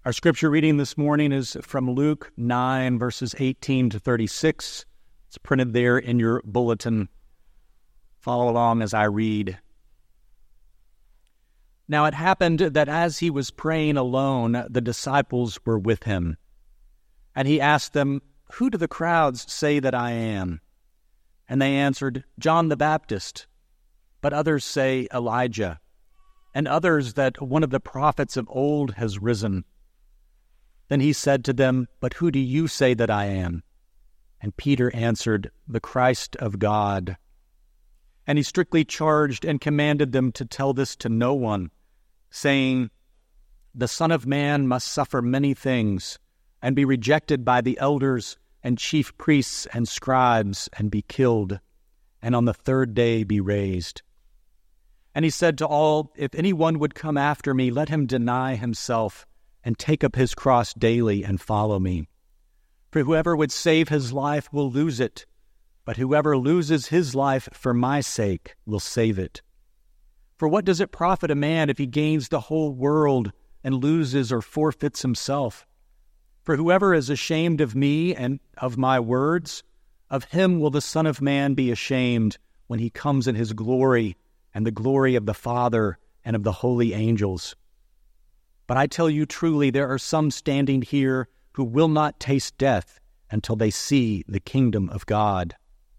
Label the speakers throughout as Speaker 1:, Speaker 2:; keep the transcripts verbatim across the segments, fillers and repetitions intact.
Speaker 1: Our scripture reading this morning is from Luke nine, verses eighteen to thirty-six. It's printed there in your bulletin. Follow along as I read. Now it happened that as he was praying alone, the disciples were with him. And he asked them, "Who do the crowds say that I am?" And they answered, "John the Baptist. But others say Elijah, and others that one of the prophets of old has risen." Then he said to them, "But who do you say that I am?" And Peter answered, "The Christ of God." And he strictly charged and commanded them to tell this to no one, saying, "The Son of Man must suffer many things, and be rejected by the elders and chief priests and scribes, and be killed, and on the third day be raised." And he said to all, "If anyone would come after me, let him deny himself, and take up his cross daily and follow me. For whoever would save his life will lose it, but whoever loses his life for my sake will save it. For what does it profit a man if he gains the whole world and loses or forfeits himself? For whoever is ashamed of me and of my words, of him will the Son of Man be ashamed when he comes in his glory and the glory of the Father and of the holy angels. But I tell you truly, there are some standing here who will not taste death until they see the kingdom of God."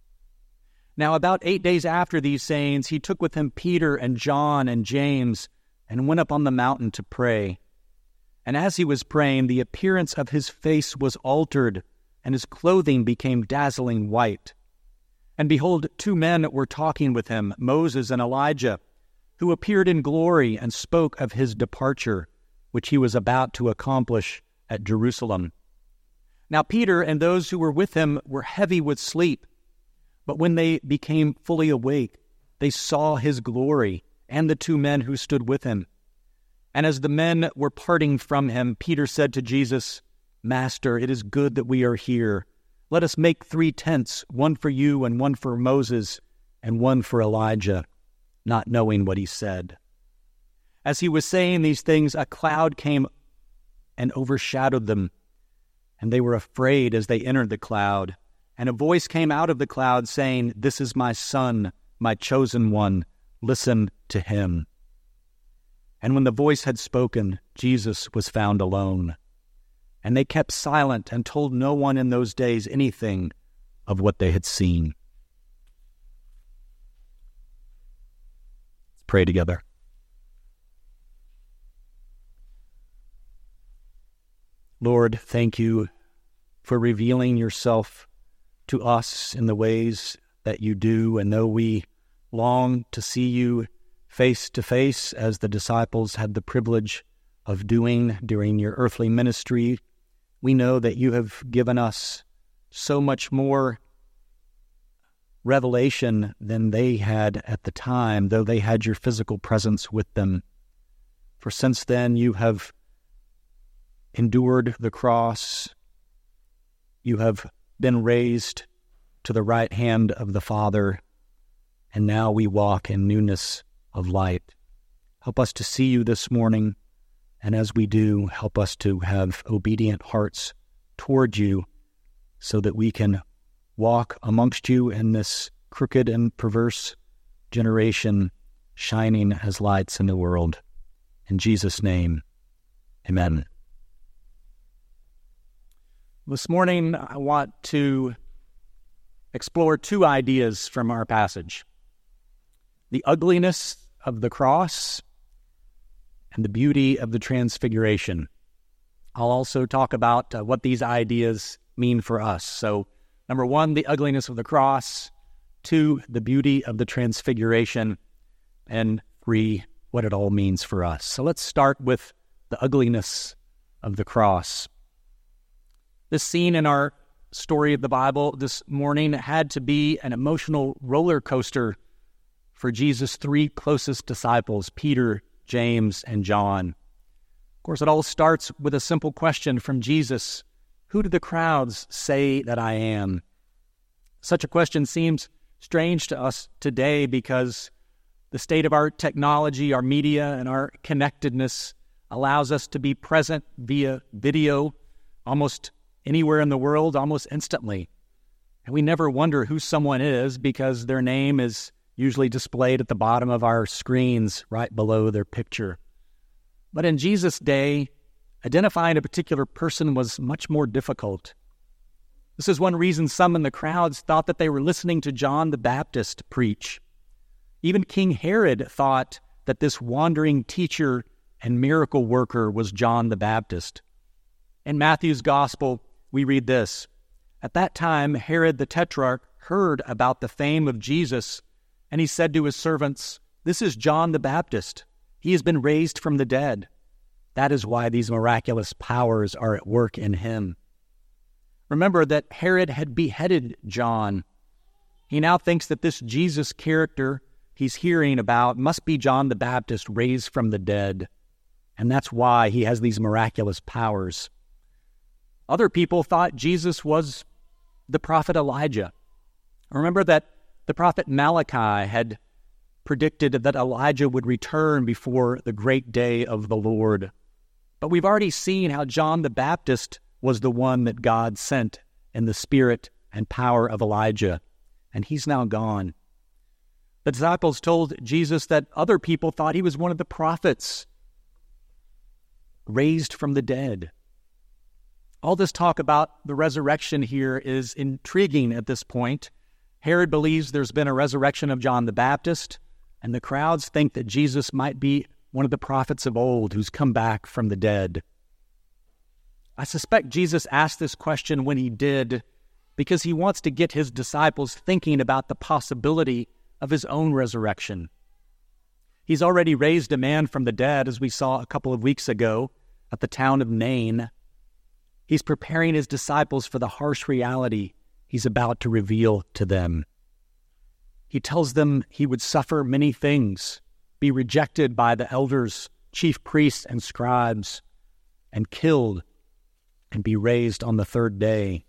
Speaker 1: Now about eight days after these sayings, he took with him Peter and John and James and went up on the mountain to pray. And as he was praying, the appearance of his face was altered, and his clothing became dazzling white. And behold, two men were talking with him, Moses and Elijah, who appeared in glory and spoke of his departure, which he was about to accomplish at Jerusalem. Now Peter and those who were with him were heavy with sleep, but when they became fully awake, they saw his glory and the two men who stood with him. And as the men were parting from him, Peter said to Jesus, "Master, it is good that we are here. Let us make three tents, one for you and one for Moses and one for Elijah," not knowing what he said. As he was saying these things, a cloud came and overshadowed them, and they were afraid as they entered the cloud. And a voice came out of the cloud saying, "This is my Son, my chosen one. Listen to him." And when the voice had spoken, Jesus was found alone. And they kept silent and told no one in those days anything of what they had seen. Let's pray together. Lord, thank you for revealing yourself to us in the ways that you do. And though we long to see you face to face, as the disciples had the privilege of doing during your earthly ministry, we know that you have given us so much more revelation than they had at the time, though they had your physical presence with them. For since then you have endured the cross, you have been raised to the right hand of the Father, and now we walk in newness of light. Help us to see you this morning, and as we do, help us to have obedient hearts toward you so that we can walk amongst you in this crooked and perverse generation, shining as lights in the world. In Jesus' name, amen. This morning, I want to explore two ideas from our passage: the ugliness of the cross and the beauty of the transfiguration. I'll also talk about uh, what these ideas mean for us. So, number one, the ugliness of the cross; two, the beauty of the transfiguration; and three, what it all means for us. So let's start with the ugliness of the cross. This scene in our story of the Bible this morning had to be an emotional roller coaster for Jesus' three closest disciples, Peter, James, and John. Of course, it all starts with a simple question from Jesus: "Who do the crowds say that I am?" Such a question seems strange to us today because the state of our technology, our media, and our connectedness allows us to be present via video almost anywhere in the world, almost instantly. And we never wonder who someone is because their name is usually displayed at the bottom of our screens right below their picture. But in Jesus' day, identifying a particular person was much more difficult. This is one reason some in the crowds thought that they were listening to John the Baptist preach. Even King Herod thought that this wandering teacher and miracle worker was John the Baptist. In Matthew's Gospel, we read this: "At that time, Herod the Tetrarch heard about the fame of Jesus, and he said to his servants, 'This is John the Baptist. He has been raised from the dead. That is why these miraculous powers are at work in him.'" Remember that Herod had beheaded John. He now thinks that this Jesus character he's hearing about must be John the Baptist raised from the dead, and that's why he has these miraculous powers. Other people thought Jesus was the prophet Elijah. Remember that the prophet Malachi had predicted that Elijah would return before the great day of the Lord. But we've already seen how John the Baptist was the one that God sent in the spirit and power of Elijah, and he's now gone. The disciples told Jesus that other people thought he was one of the prophets raised from the dead. All this talk about the resurrection here is intriguing at this point. Herod believes there's been a resurrection of John the Baptist, and the crowds think that Jesus might be one of the prophets of old who's come back from the dead. I suspect Jesus asked this question when he did because he wants to get his disciples thinking about the possibility of his own resurrection. He's already raised a man from the dead, as we saw a couple of weeks ago at the town of Nain. He's preparing his disciples for the harsh reality he's about to reveal to them. He tells them he would suffer many things, be rejected by the elders, chief priests, and scribes, and killed, and be raised on the third day.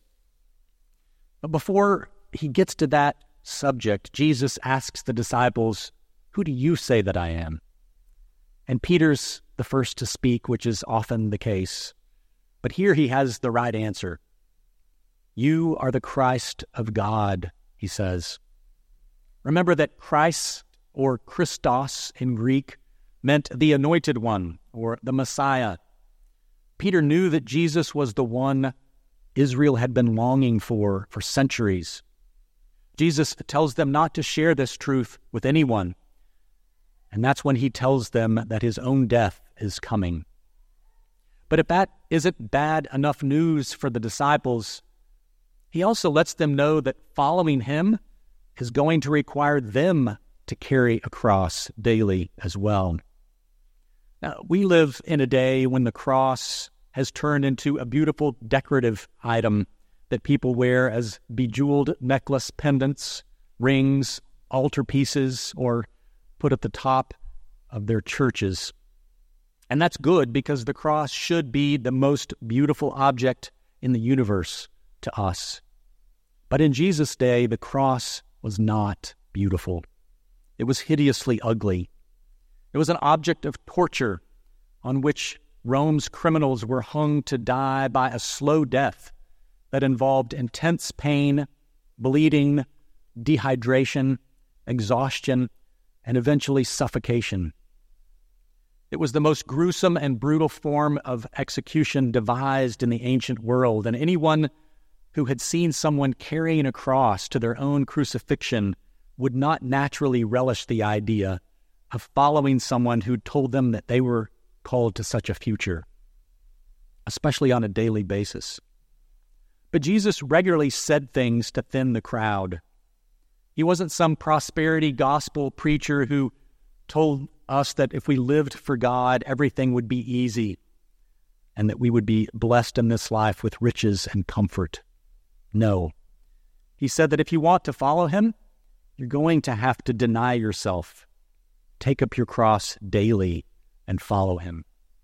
Speaker 1: But before he gets to that subject, Jesus asks the disciples, "Who do you say that I am?" And Peter's the first to speak, which is often the case. But here he has the right answer. "You are the Christ of God," he says. Remember that Christ, or Christos in Greek, meant the anointed one, or the Messiah. Peter knew that Jesus was the one Israel had been longing for for centuries. Jesus tells them not to share this truth with anyone, and that's when he tells them that his own death is coming. But if that isn't bad enough news for the disciples, he also lets them know that following him is going to require them to carry a cross daily as well. Now, we live in a day when the cross has turned into a beautiful decorative item that people wear as bejeweled necklace pendants, rings, altarpieces, or put at the top of their churches. And that's good because the cross should be the most beautiful object in the universe to us. But in Jesus' day, the cross was not beautiful. It was hideously ugly. It was an object of torture on which Rome's criminals were hung to die by a slow death that involved intense pain, bleeding, dehydration, exhaustion, and eventually suffocation. It was the most gruesome and brutal form of execution devised in the ancient world, and anyone who had seen someone carrying a cross to their own crucifixion would not naturally relish the idea of following someone who told them that they were called to such a future, especially on a daily basis. But Jesus regularly said things to thin the crowd. He wasn't some prosperity gospel preacher who told us that if we lived for God, everything would be easy and that we would be blessed in this life with riches and comfort. No. He said that if you want to follow him, you're going to have to deny yourself, take up your cross daily, and follow him.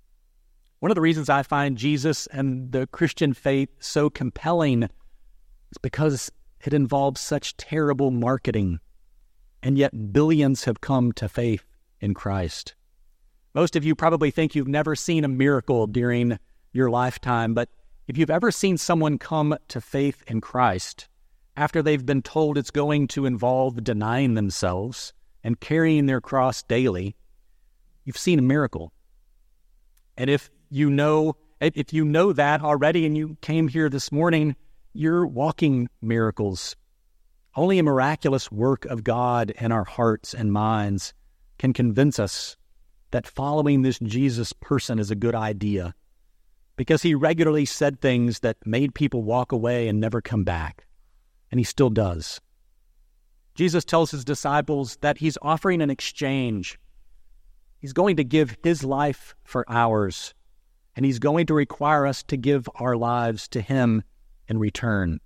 Speaker 1: One of the reasons I find Jesus and the Christian faith so compelling is because it involves such terrible marketing, and yet billions have come to faith in Christ. Most of you probably think you've never seen a miracle during your lifetime, but if you've ever seen someone come to faith in Christ after they've been told it's going to involve denying themselves and carrying their cross daily, you've seen a miracle. And if you know, if you know that already and you came here this morning, you're walking miracles. Only a miraculous work of God in our hearts and minds can convince us that following this Jesus person is a good idea, because he regularly said things that made people walk away and never come back, and he still does. Jesus tells his disciples that he's offering an exchange. He's going to give his life for ours, and he's going to require us to give our lives to him in return.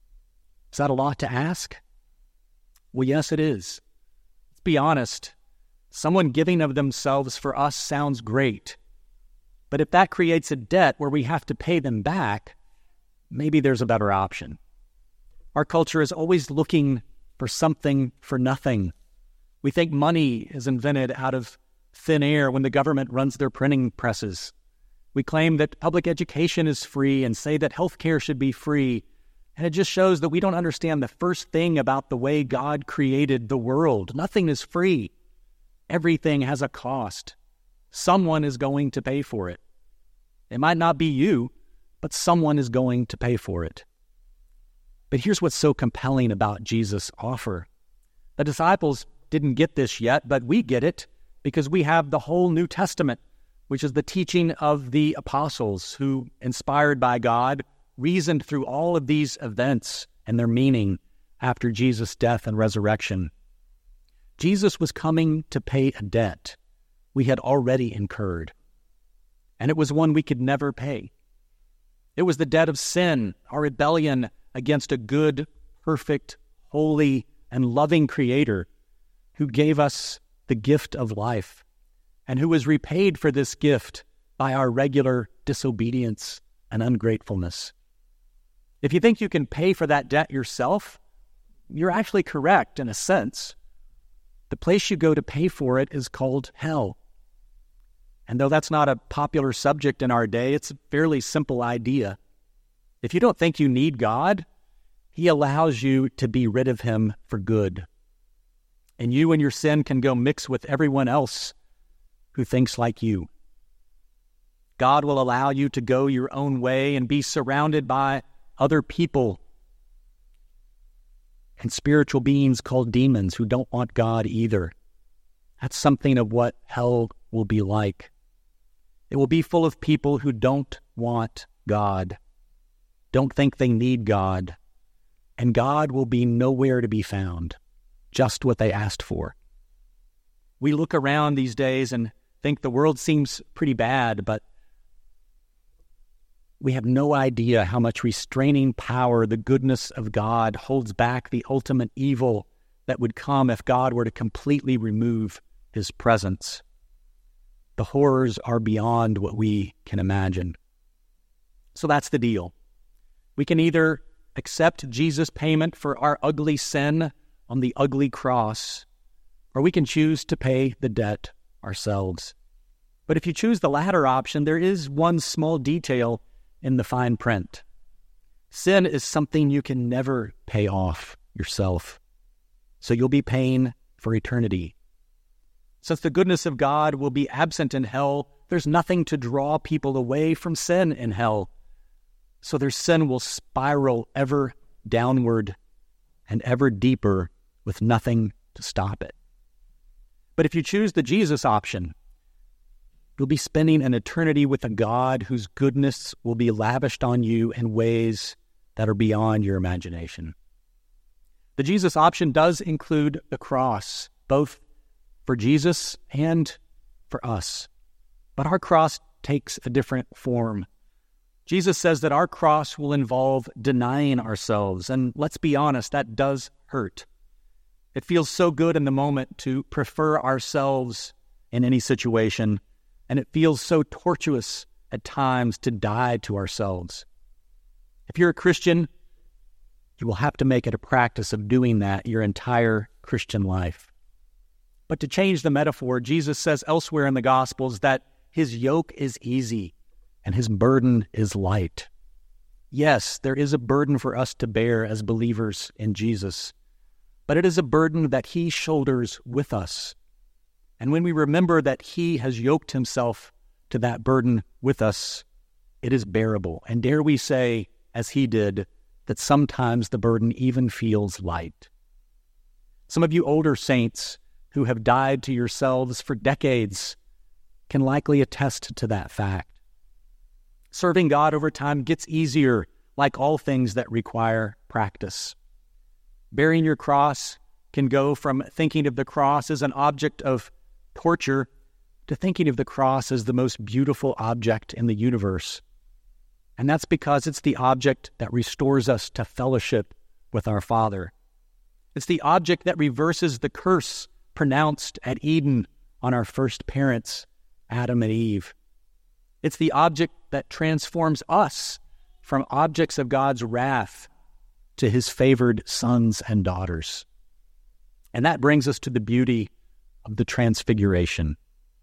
Speaker 1: Is that a lot to ask? Well, yes, it is. Let's be honest. Someone giving of themselves for us sounds great. But if that creates a debt where we have to pay them back, maybe there's a better option. Our culture is always looking for something for nothing. We think money is invented out of thin air when the government runs their printing presses. We claim that public education is free and say that healthcare should be free. And it just shows that we don't understand the first thing about the way God created the world. Nothing is free. Everything has a cost. Someone is going to pay for it. It might not be you, but someone is going to pay for it. But here's what's so compelling about Jesus' offer. The disciples didn't get this yet, but we get it because we have the whole New Testament, which is the teaching of the apostles who, inspired by God, reasoned through all of these events and their meaning after Jesus' death and resurrection. Jesus was coming to pay a debt we had already incurred, and it was one we could never pay. It was the debt of sin, our rebellion against a good, perfect, holy, and loving Creator who gave us the gift of life and who was repaid for this gift by our regular disobedience and ungratefulness. If you think you can pay for that debt yourself, you're actually correct in a sense. The place you go to pay for it is called hell. And though that's not a popular subject in our day, it's a fairly simple idea. If you don't think you need God, he allows you to be rid of him for good. And you and your sin can go mix with everyone else who thinks like you. God will allow you to go your own way and be surrounded by other people and spiritual beings called demons who don't want God either. That's something of what hell will be like. It will be full of people who don't want God, don't think they need God, and God will be nowhere to be found, just what they asked for. We look around these days and think the world seems pretty bad, but we have no idea how much restraining power the goodness of God holds back the ultimate evil that would come if God were to completely remove his presence. The horrors are beyond what we can imagine. So that's the deal. We can either accept Jesus' payment for our ugly sin on the ugly cross, or we can choose to pay the debt ourselves. But if you choose the latter option, there is one small detail in the fine print. Sin is something you can never pay off yourself, so you'll be paying for eternity. Since the goodness of God will be absent in hell, there's nothing to draw people away from sin in hell. So their sin will spiral ever downward and ever deeper with nothing to stop it. But if you choose the Jesus option, you'll be spending an eternity with a God whose goodness will be lavished on you in ways that are beyond your imagination. The Jesus option does include the cross, both for Jesus and for us. But our cross takes a different form. Jesus says that our cross will involve denying ourselves, and let's be honest, that does hurt. It feels so good in the moment to prefer ourselves in any situation, and it feels so tortuous at times to die to ourselves. If you're a Christian, you will have to make it a practice of doing that your entire Christian life. But to change the metaphor, Jesus says elsewhere in the Gospels that his yoke is easy and his burden is light. Yes, there is a burden for us to bear as believers in Jesus, but it is a burden that he shoulders with us. And when we remember that he has yoked himself to that burden with us, it is bearable. And dare we say, as he did, that sometimes the burden even feels light. Some of you older saints who have died to yourselves for decades can likely attest to that fact. Serving God over time gets easier, like all things that require practice. Bearing your cross can go from thinking of the cross as an object of torture to thinking of the cross as the most beautiful object in the universe. And that's because it's the object that restores us to fellowship with our Father. It's the object that reverses the curse pronounced at Eden on our first parents, Adam and Eve. It's the object that transforms us from objects of God's wrath to his favored sons and daughters. And that brings us to the beauty of the transfiguration.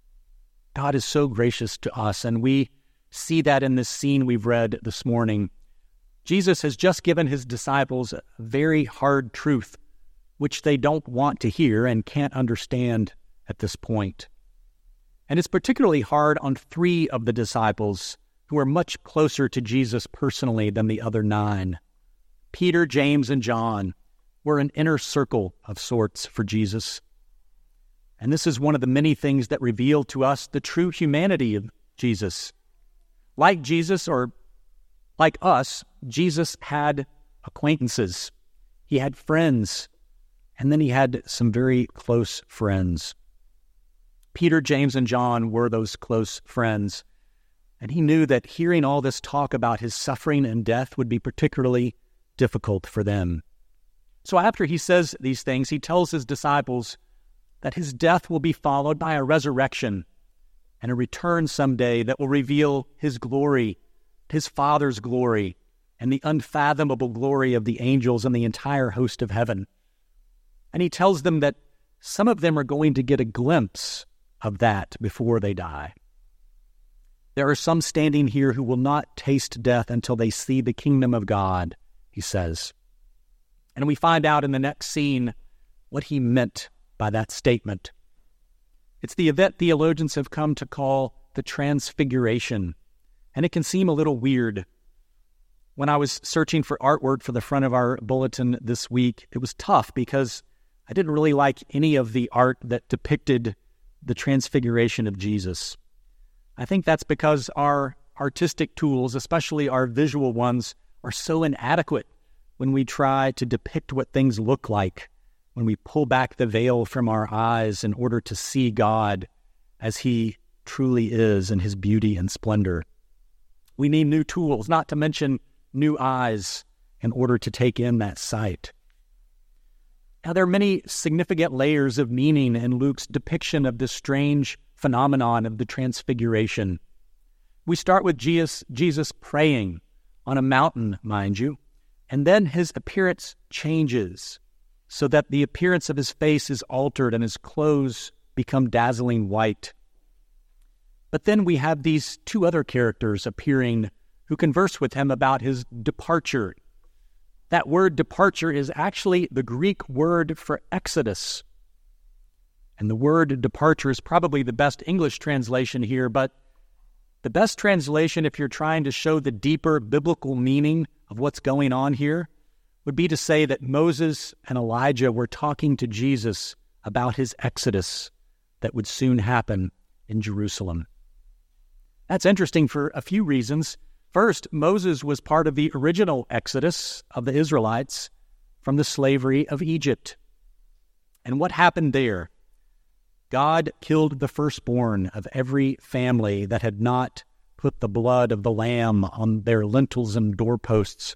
Speaker 1: God is so gracious to us, and we see that in this scene we've read this morning. Jesus has just given his disciples a very hard truth, which they don't want to hear and can't understand at this point. And it's particularly hard on three of the disciples who are much closer to Jesus personally than the other nine. Peter, James, and John were an inner circle of sorts for Jesus. And this is one of the many things that reveal to us the true humanity of Jesus. Like Jesus, or like us, Jesus had acquaintances. He had friends, and then he had some very close friends. Peter, James, and John were those close friends, and he knew that hearing all this talk about his suffering and death would be particularly difficult for them. So after he says these things, he tells his disciples that his death will be followed by a resurrection and a return someday that will reveal his glory, his Father's glory, and the unfathomable glory of the angels and the entire host of heaven. And he tells them that some of them are going to get a glimpse of that before they die. There are some standing here who will not taste death until they see the kingdom of God, he says. And we find out in the next scene what he meant by that statement. It's the event theologians have come to call the Transfiguration, and it can seem a little weird. When I was searching for artwork for the front of our bulletin this week, it was tough because I didn't really like any of the art that depicted the transfiguration of Jesus. I think that's because our artistic tools, especially our visual ones, are so inadequate when we try to depict what things look like, when we pull back the veil from our eyes in order to see God as he truly is in his beauty and splendor. We need new tools, not to mention new eyes, in order to take in that sight. Now, there are many significant layers of meaning in Luke's depiction of this strange phenomenon of the Transfiguration. We start with Jesus, Jesus praying on a mountain, mind you, and then his appearance changes so that the appearance of his face is altered and his clothes become dazzling white. But then we have these two other characters appearing who converse with him about his departure. That word departure is actually the Greek word for exodus. And the word departure is probably the best English translation here, but the best translation, if you're trying to show the deeper biblical meaning of what's going on here, would be to say that Moses and Elijah were talking to Jesus about his exodus that would soon happen in Jerusalem. That's interesting for a few reasons. First, Moses was part of the original exodus of the Israelites from the slavery of Egypt. And what happened there? God killed the firstborn of every family that had not put the blood of the lamb on their lintels and doorposts.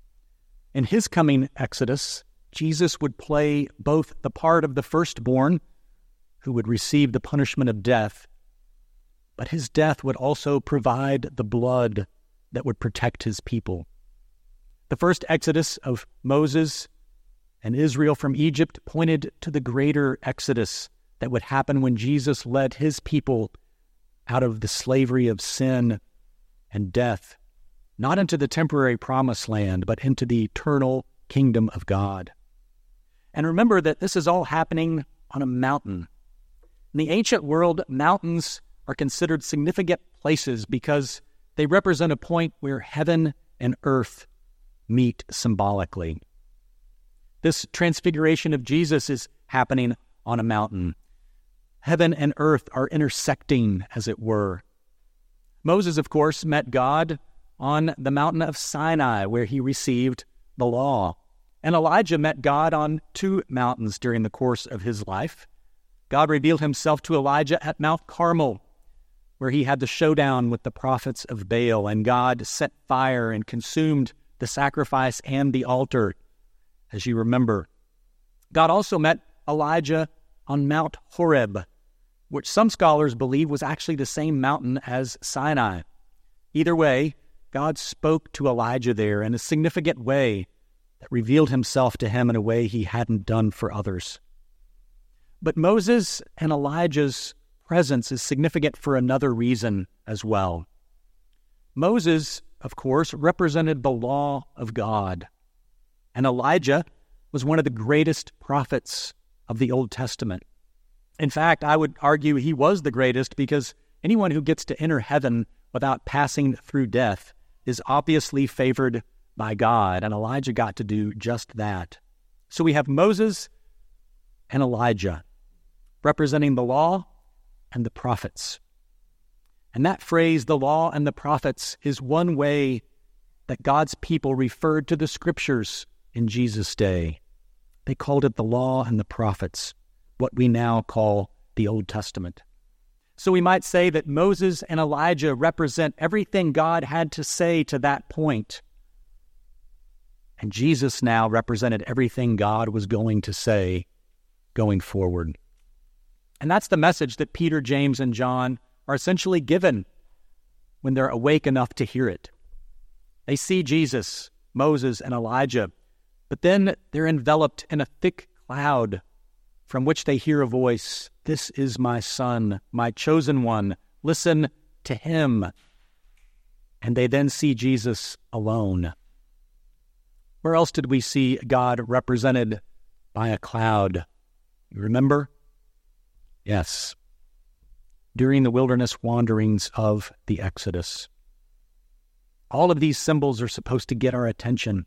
Speaker 1: In his coming exodus, Jesus would play both the part of the firstborn, who would receive the punishment of death, but his death would also provide the blood that would protect his people. The first exodus of Moses and Israel from Egypt pointed to the greater exodus that would happen when Jesus led his people out of the slavery of sin and death, not into the temporary promised land, but into the eternal kingdom of God. And remember that this is all happening on a mountain. In the ancient world, mountains are considered significant places because they represent a point where heaven and earth meet symbolically. This transfiguration of Jesus is happening on a mountain. Heaven and earth are intersecting, as it were. Moses, of course, met God on the mountain of Sinai, where he received the law. And Elijah met God on two mountains during the course of his life. God revealed himself to Elijah at Mount Carmel, where he had the showdown with the prophets of Baal, and God set fire and consumed the sacrifice and the altar, as you remember. God also met Elijah on Mount Horeb, which some scholars believe was actually the same mountain as Sinai. Either way, God spoke to Elijah there in a significant way that revealed himself to him in a way he hadn't done for others. But Moses and Elijah's presence is significant for another reason as well. Moses, of course, represented the law of God, and Elijah was one of the greatest prophets of the Old Testament. In fact, I would argue he was the greatest because anyone who gets to enter heaven without passing through death is obviously favored by God, and Elijah got to do just that. So we have Moses and Elijah representing the law and the prophets. And that phrase, the law and the prophets, is one way that God's people referred to the scriptures in Jesus' day. They called it the law and the prophets, what we now call the Old Testament. So we might say that Moses and Elijah represent everything God had to say to that point. And Jesus now represented everything God was going to say going forward. And that's the message that Peter, James, and John are essentially given when they're awake enough to hear it. They see Jesus, Moses, and Elijah, but then they're enveloped in a thick cloud from which they hear a voice, "This is my son, my chosen one. Listen to him." And they then see Jesus alone. Where else did we see God represented by a cloud? You remember? Yes. During the wilderness wanderings of the Exodus. All of these symbols are supposed to get our attention.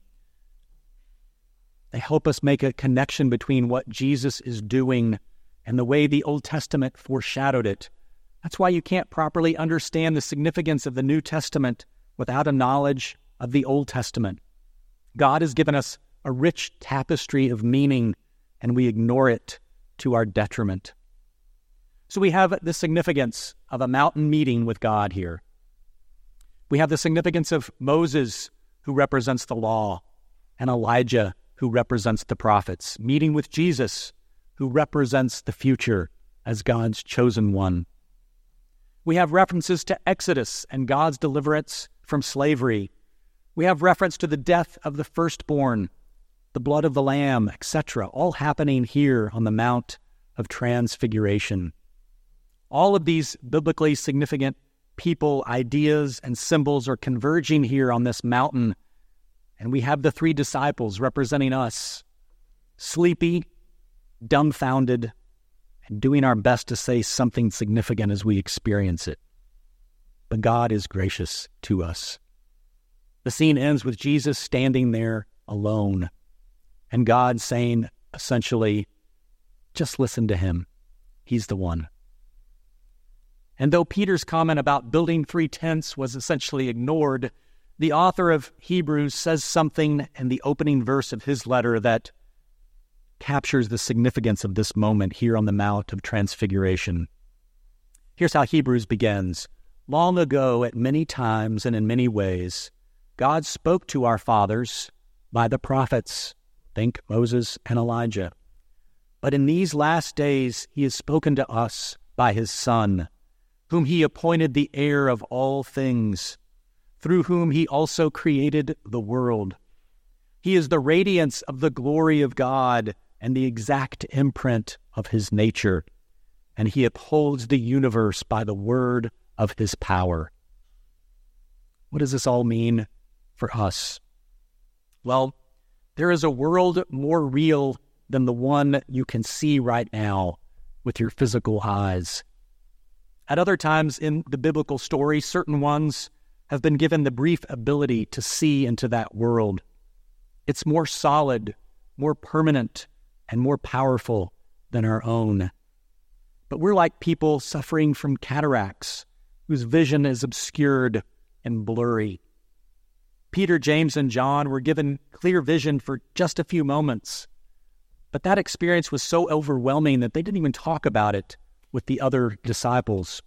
Speaker 1: They help us make a connection between what Jesus is doing and the way the Old Testament foreshadowed it. That's why you can't properly understand the significance of the New Testament without a knowledge of the Old Testament. God has given us a rich tapestry of meaning, and we ignore it to our detriment. So we have the significance of a mountain meeting with God here. We have the significance of Moses, who represents the law, and Elijah, who represents the prophets, meeting with Jesus, who represents the future as God's chosen one. We have references to Exodus and God's deliverance from slavery. We have reference to the death of the firstborn, the blood of the Lamb, et cetera, all happening here on the Mount of Transfiguration. All of these biblically significant people, ideas, and symbols are converging here on this mountain. And we have the three disciples representing us, sleepy, dumbfounded, and doing our best to say something significant as we experience it. But God is gracious to us. The scene ends with Jesus standing there alone, and God saying, essentially, just listen to him. He's the one. And though Peter's comment about building three tents was essentially ignored, the author of Hebrews says something in the opening verse of his letter that captures the significance of this moment here on the Mount of Transfiguration. Here's how Hebrews begins. Long ago, at many times and in many ways, God spoke to our fathers by the prophets, think Moses and Elijah. But in these last days, he has spoken to us by his Son, whom he appointed the heir of all things, through whom he also created the world. He is the radiance of the glory of God and the exact imprint of his nature, and he upholds the universe by the word of his power. What does this all mean for us? Well, there is a world more real than the one you can see right now with your physical eyes. At other times in the biblical story, certain ones have been given the brief ability to see into that world. It's more solid, more permanent, and more powerful than our own. But we're like people suffering from cataracts, whose vision is obscured and blurry. Peter, James, and John were given clear vision for just a few moments, but that experience was so overwhelming that they didn't even talk about it with the other disciples.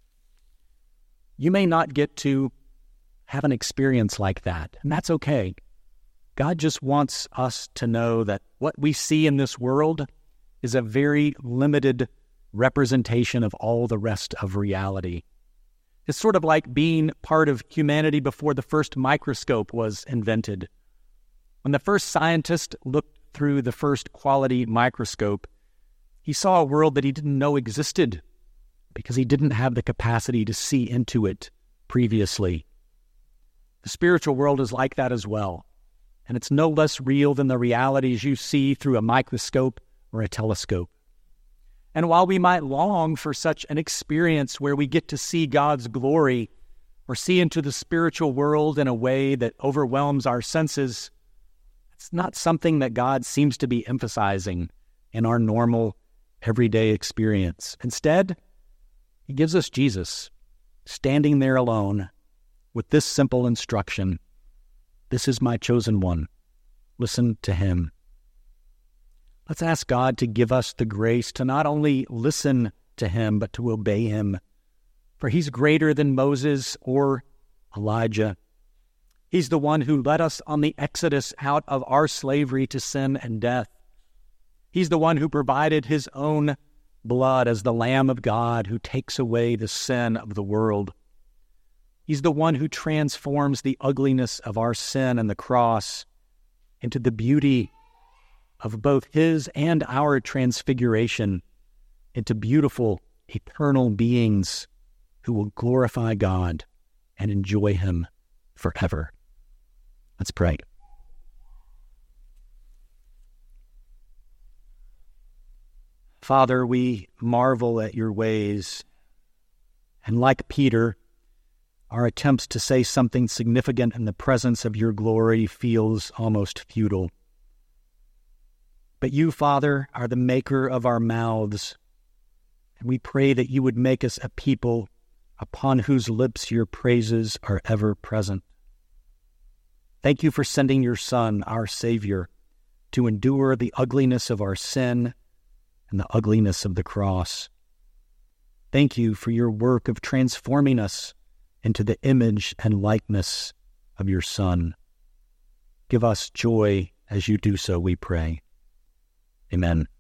Speaker 1: You may not get to have an experience like that, and that's okay. God just wants us to know that what we see in this world is a very limited representation of all the rest of reality. It's sort of like being part of humanity before the first microscope was invented. When the first scientist looked through the first quality microscope, he saw a world that he didn't know existed because he didn't have the capacity to see into it previously. The spiritual world is like that as well, and it's no less real than the realities you see through a microscope or a telescope. And while we might long for such an experience where we get to see God's glory or see into the spiritual world in a way that overwhelms our senses, it's not something that God seems to be emphasizing in our normal, everyday experience. Instead, he gives us Jesus, standing there alone, with this simple instruction: "This is my chosen one. Listen to him." Let's ask God to give us the grace to not only listen to him, but to obey him. For he's greater than Moses or Elijah. He's the one who led us on the exodus out of our slavery to sin and death. He's the one who provided his own blood as the Lamb of God who takes away the sin of the world. He's the one who transforms the ugliness of our sin and the cross into the beauty of both his and our transfiguration into beautiful, eternal beings who will glorify God and enjoy him forever. Let's pray. Father, we marvel at your ways, and like Peter, our attempts to say something significant in the presence of your glory feels almost futile. But you, Father, are the maker of our mouths, and we pray that you would make us a people upon whose lips your praises are ever present. Thank you for sending your Son, our Savior, to endure the ugliness of our sin and the ugliness of the cross. Thank you for your work of transforming us into the image and likeness of your Son. Give us joy as you do so, we pray. Amen.